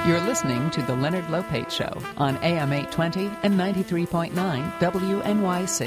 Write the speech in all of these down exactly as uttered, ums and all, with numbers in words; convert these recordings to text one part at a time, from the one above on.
You're listening to The Leonard Lopate Show on A M eight twenty and ninety-three point nine W N Y C.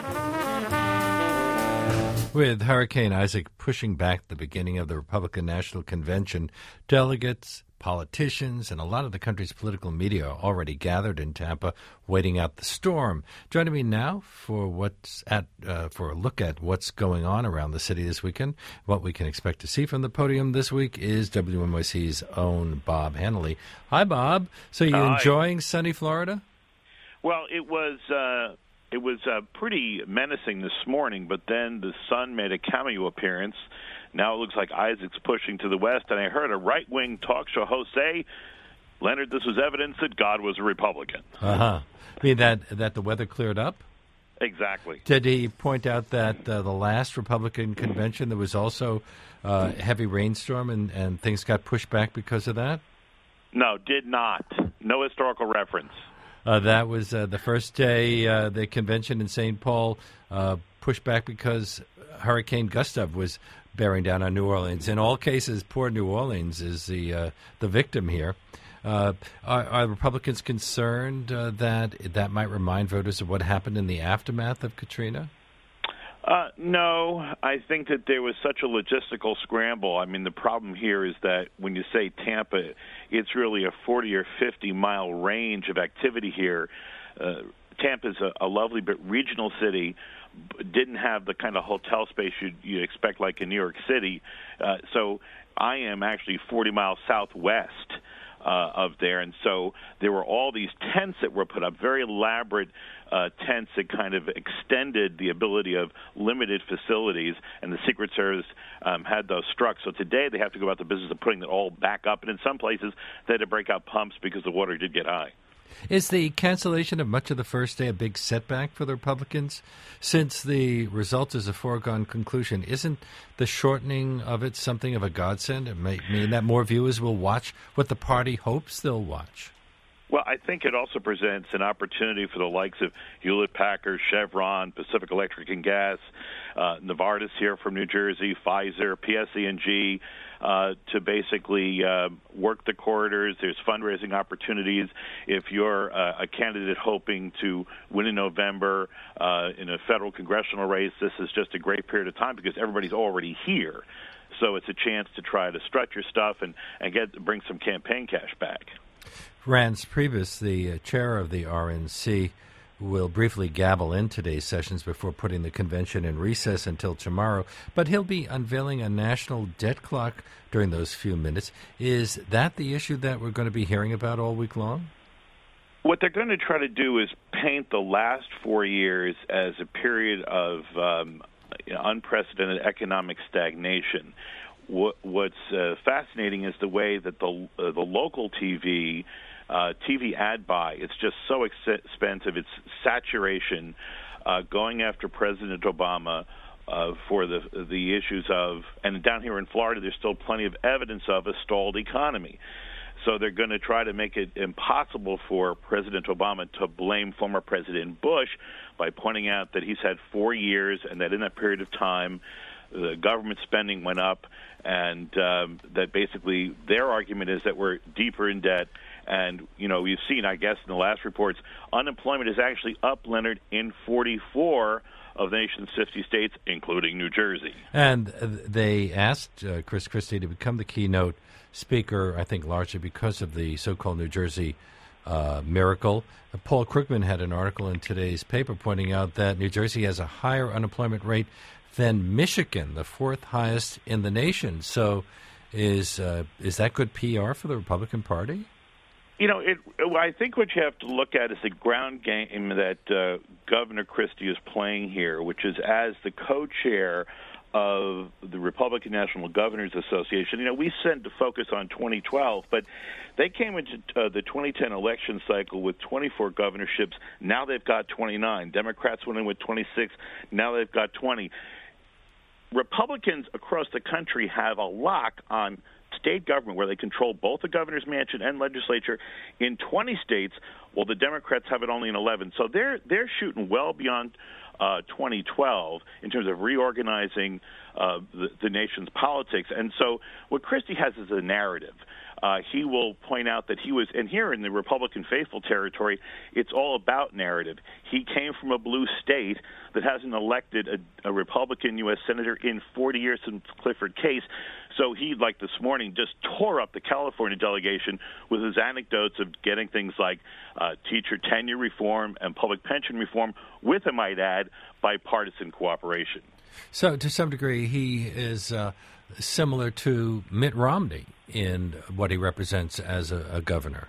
With Hurricane Isaac pushing back the beginning of the Republican National Convention, delegates, politicians, and a lot of the country's political media are already gathered in Tampa, waiting out the storm. Joining me now for what's at uh, for a look at what's going on around the city this weekend, what we can expect to see from the podium this week, is W N Y C's own Bob Hannelly. Hi, Bob. So you Hi. enjoying sunny Florida? Well, it was uh, it was uh, pretty menacing this morning, but then the sun made a cameo appearance. Now it looks like Isaac's pushing to the west, and I heard a right-wing talk show host say, Leonard, this was evidence that God was a Republican. Uh-huh. I mean, that, that the weather cleared up? Exactly. Did he point out that uh, the last Republican convention, there was also uh, heavy rainstorm and, and things got pushed back because of that? No, did not. No historical reference. Uh, that was uh, the first day uh, the convention in Saint Paul uh, pushed back because Hurricane Gustav was bearing down on New Orleans. In all cases, poor New Orleans is the uh, the victim here. Uh, are, are Republicans concerned uh, that that might remind voters of what happened in the aftermath of Katrina? Uh, no, I think that there was such a logistical scramble. I mean, the problem here is that when you say Tampa, it's really a forty or fifty mile range of activity here. Uh, Tampa is a, a lovely but regional city, didn't have the kind of hotel space you'd, you'd expect like in New York City. Uh, so I am actually forty miles southwest uh, of there, and so there were all these tents that were put up, very elaborate uh, tents that kind of extended the ability of limited facilities, and the Secret Service um, had those struck. So today they have to go about the business of putting it all back up, and in some places they had to break out pumps because the water did get high. Is the cancellation of much of the first day a big setback for the Republicans? Since the result is a foregone conclusion, isn't the shortening of it something of a godsend? It may mean that more viewers will watch what the party hopes they'll watch. Well, I think it also presents an opportunity for the likes of Hewlett-Packard, Chevron, Pacific Electric and Gas, uh, Novartis here from New Jersey, Pfizer, P S E and G, uh, to basically uh, work the corridors. There's fundraising opportunities. If you're uh, a candidate hoping to win in November uh, in a federal congressional race, this is just a great period of time because everybody's already here. So it's a chance to try to strut your stuff and, and get bring some campaign cash back. Reince Priebus, the uh, chair of the R N C, will briefly gabble in today's sessions before putting the convention in recess until tomorrow, but he'll be unveiling a national debt clock during those few minutes. Is that the issue that we're going to be hearing about all week long? What they're going to try to do is paint the last four years as a period of um, unprecedented economic stagnation. What, what's uh, fascinating is the way that the uh, the local T V uh, T V ad buy, it's just so ex- expensive. It's saturation, uh, going after President Obama uh, for the the issues of, and down here in Florida, there's still plenty of evidence of a stalled economy. So they're going to try to make it impossible for President Obama to blame former President Bush by pointing out that he's had four years and that in that period of time, the government spending went up, and um, that basically their argument is that we're deeper in debt. And, you know, we've seen, I guess, in the last reports, unemployment is actually up, Leonard, in forty-four of the nation's fifty states, including New Jersey. And they asked uh, Chris Christie to become the keynote speaker, I think largely because of the so-called New Jersey uh, miracle. Uh, Paul Krugman had an article in today's paper pointing out that New Jersey has a higher unemployment rate than Michigan, the fourth highest in the nation. So is uh, is that good P R for the Republican Party? You know, it, I think what you have to look at is the ground game that uh, Governor Christie is playing here, which is as the co-chair of the Republican National Governors Association. You know, we tend to focus on twenty twelve, but they came into uh, the twenty ten election cycle with twenty-four governorships. Now they've got twenty-nine. Democrats went in with twenty-six. Now they've got twenty. Republicans across the country have a lock on state government where they control both the governor's mansion and legislature in twenty states, while the Democrats have it only in eleven. So they're they're shooting well beyond uh, twenty twelve in terms of reorganizing uh, the, the nation's politics. And so what Christie has is a narrative. Uh, he will point out that he was, and here in the Republican faithful territory, it's all about narrative. He came from a blue state that hasn't elected a, a Republican U S Senator in forty years since Clifford Case. So he, like this morning, just tore up the California delegation with his anecdotes of getting things like uh, teacher tenure reform and public pension reform with, I might add, bipartisan cooperation. So to some degree, he is uh, similar to Mitt Romney in what he represents as a, a governor.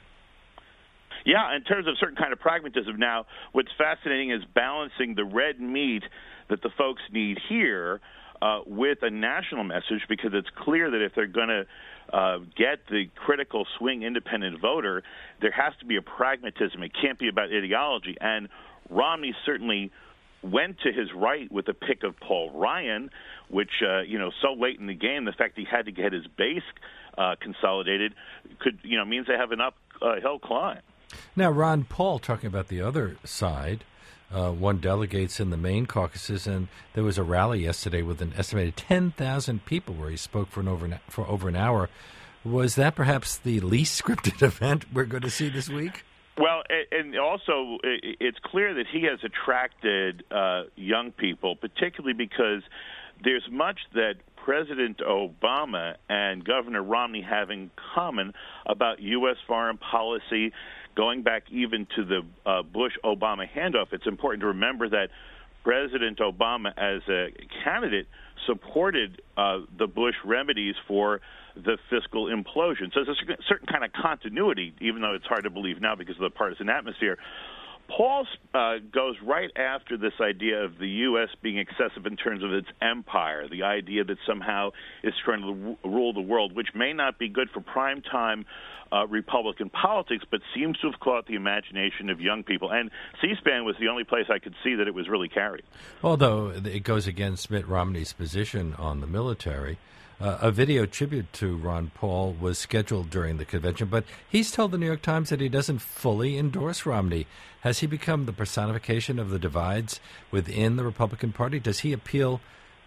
Yeah, in terms of certain kind of pragmatism. Now, what's fascinating is balancing the red meat that the folks need here uh, with a national message, because it's clear that if they're going to uh, get the critical swing independent voter, there has to be a pragmatism. It can't be about ideology. And Romney certainly went to his right with the pick of Paul Ryan, which, uh, you know, so late in the game, the fact he had to get his base uh, consolidated could, you know, means they have an uphill climb. Now, Ron Paul, talking about the other side, uh, won delegates in the Maine caucuses, and there was a rally yesterday with an estimated ten thousand people where he spoke for, an over, an, for over an hour. Was that perhaps the least scripted event we're going to see this week? Well, and also it's clear that he has attracted uh, young people, particularly because there's much that President Obama and Governor Romney have in common about U S foreign policy, going back even to the uh, Bush-Obama handoff. It's important to remember that President Obama, as a candidate, supported uh, the Bush remedies for the fiscal implosion. So there's a certain kind of continuity, even though it's hard to believe now because of the partisan atmosphere. Paul uh, goes right after this idea of the U S being excessive in terms of its empire, the idea that somehow it's trying to r- rule the world, which may not be good for primetime uh, Republican politics, but seems to have caught the imagination of young people. And C-SPAN was the only place I could see that it was really carried. Although it goes against Mitt Romney's position on the military. Uh, a video tribute to Ron Paul was scheduled during the convention, but he's told the New York Times that he doesn't fully endorse Romney. Has he become the personification of the divides within the Republican Party? Does he appeal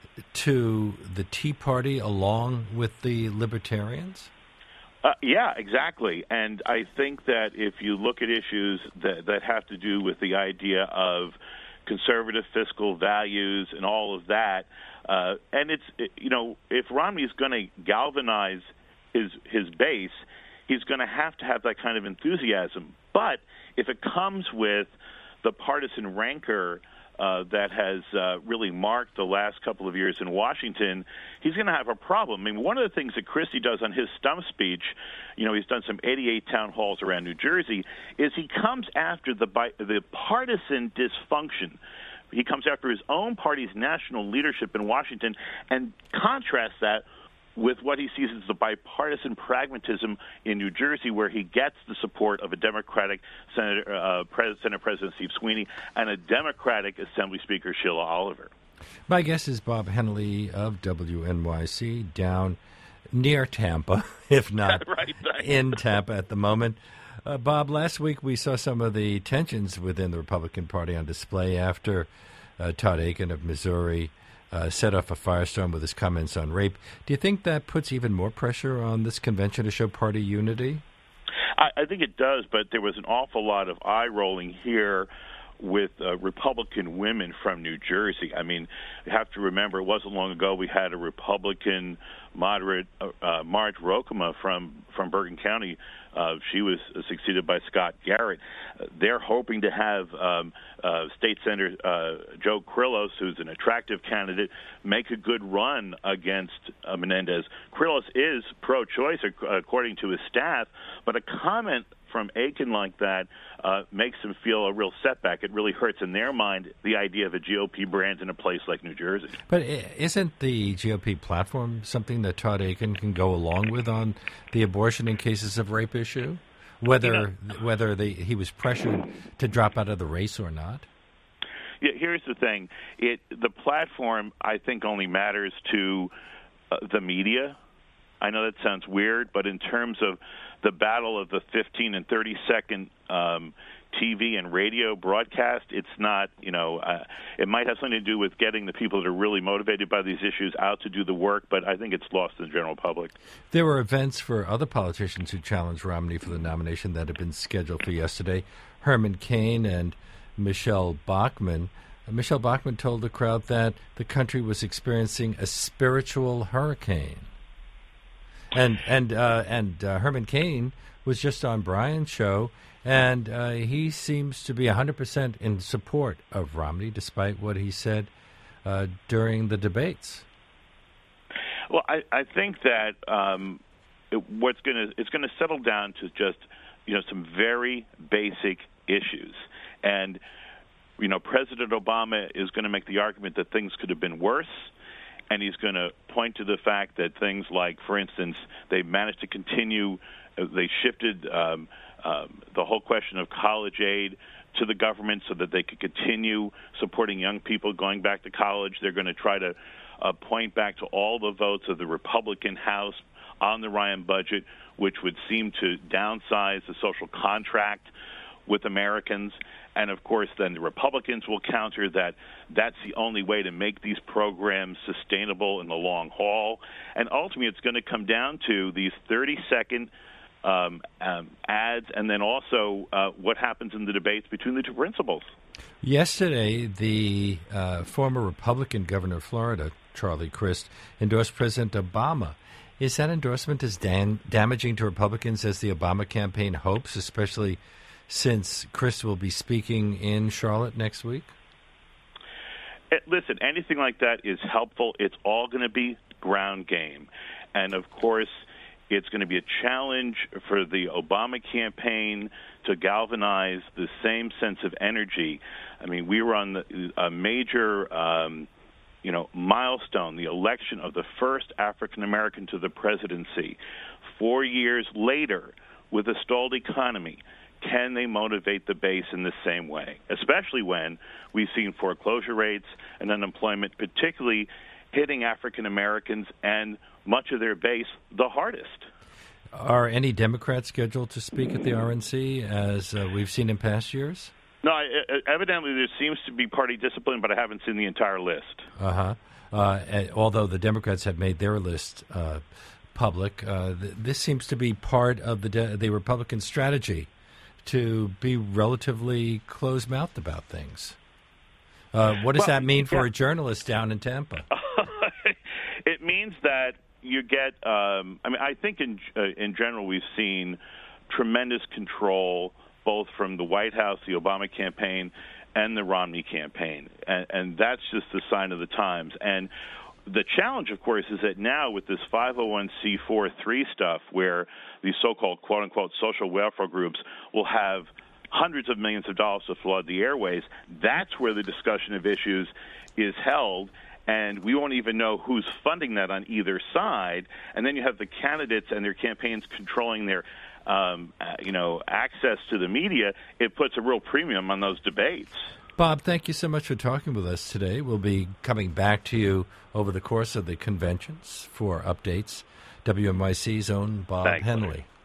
to the Tea Party along with the Libertarians? Uh, yeah, exactly. And I think that if you look at issues that, that have to do with the idea of conservative fiscal values and all of that, Uh, and it's, you know, if Romney's going to galvanize his his base, he's going to have to have that kind of enthusiasm. But if it comes with the partisan rancor uh, that has uh, really marked the last couple of years in Washington, he's going to have a problem. I mean, one of the things that Christie does on his stump speech, you know, he's done some eighty-eight town halls around New Jersey, is he comes after the the partisan dysfunction. He comes after his own party's national leadership in Washington and contrasts that with what he sees as the bipartisan pragmatism in New Jersey, where he gets the support of a Democratic Senator, uh, Pres- Senate President Steve Sweeney and a Democratic Assembly Speaker Sheila Oliver. My guest is Bob Hennelly of W N Y C down near Tampa, if not right, in Tampa at the moment. Uh, Bob, last week we saw some of the tensions within the Republican Party on display after uh, Todd Akin of Missouri uh, set off a firestorm with his comments on rape. Do you think that puts even more pressure on this convention to show party unity? I, I think it does, but there was an awful lot of eye-rolling here with uh, Republican women from New Jersey. I mean, you have to remember, it wasn't long ago we had a Republican moderate, uh, uh, Marge Rokema from, from Bergen County. Uh, she was uh, succeeded by Scott Garrett. Uh, they're hoping to have um, uh, State Senator uh, Joe Krillos, who's an attractive candidate, make a good run against uh, Menendez. Krillos is pro-choice, according to his staff, but a comment from Akin like that uh, makes them feel a real setback. It really hurts in their mind the idea of a G O P brand in a place like New Jersey. But isn't the G O P platform something that Todd Akin can go along with on the abortion in cases of rape issue, whether you know, whether the, he was pressured to drop out of the race or not? Yeah, here's the thing. It the platform, I think, only matters to uh, the media. I know that sounds weird, but in terms of the battle of the fifteen and thirty second um, T V and radio broadcast. It's not, you know, uh, it might have something to do with getting the people that are really motivated by these issues out to do the work, but I think it's lost to the general public. There were events for other politicians who challenged Romney for the nomination that had been scheduled for yesterday. Herman Cain and Michelle Bachmann. Uh, Michelle Bachmann told the crowd that the country was experiencing a spiritual hurricane. And and uh, and uh, Herman Cain was just on Brian's show, and uh, he seems to be one hundred percent in support of Romney, despite what he said uh, during the debates. Well, I, I think that um, it, what's going to it's going to settle down to just you know some very basic issues, and you know President Obama is going to make the argument that things could have been worse. And he's going to point to the fact that things like, for instance, they managed to continue, uh, they shifted um, um, the whole question of college aid to the government so that they could continue supporting young people going back to college. They're going to try to uh, point back to all the votes of the Republican House on the Ryan budget, which would seem to downsize the social contract with Americans. And, of course, then the Republicans will counter that that's the only way to make these programs sustainable in the long haul. And ultimately, it's going to come down to these thirty-second um, um, ads and then also uh, what happens in the debates between the two principals. Yesterday, the uh, former Republican governor of Florida, Charlie Crist, endorsed President Obama. Is that endorsement as dan- damaging to Republicans as the Obama campaign hopes, especially since Crist will be speaking in Charlotte next week? Listen, anything like that is helpful. It's all going to be ground game. And, of course, it's going to be a challenge for the Obama campaign to galvanize the same sense of energy. I mean, we were on the, a major, um, you know, milestone, the election of the first African-American to the presidency. Four years later, with a stalled economy, can they motivate the base in the same way, especially when we've seen foreclosure rates and unemployment, particularly hitting African Americans and much of their base the hardest? Are any Democrats scheduled to speak at the R N C, as uh, we've seen in past years? No, I, evidently there seems to be party discipline, but I haven't seen the entire list. Uh-huh. Uh, although the Democrats have made their list uh, public, uh, th- this seems to be part of the de- the Republican strategy to be relatively closed-mouthed about things. Uh, what does well, that mean for yeah. a journalist down in Tampa? It means that you get, um, I mean, I think in uh, in general we've seen tremendous control both from the White House, the Obama campaign, and the Romney campaign. And, and that's just the sign of the times. And the challenge, of course, is that now with this five oh one c four three stuff where these so-called quote-unquote social welfare groups will have hundreds of millions of dollars to flood the airways, that's where the discussion of issues is held. And we won't even know who's funding that on either side. And then you have the candidates and their campaigns controlling their, um, uh, you know, access to the media. It puts a real premium on those debates. Bob, thank you so much for talking with us today. We'll be coming back to you over the course of the conventions for updates. W N Y C's own Bob Thanks. Henley.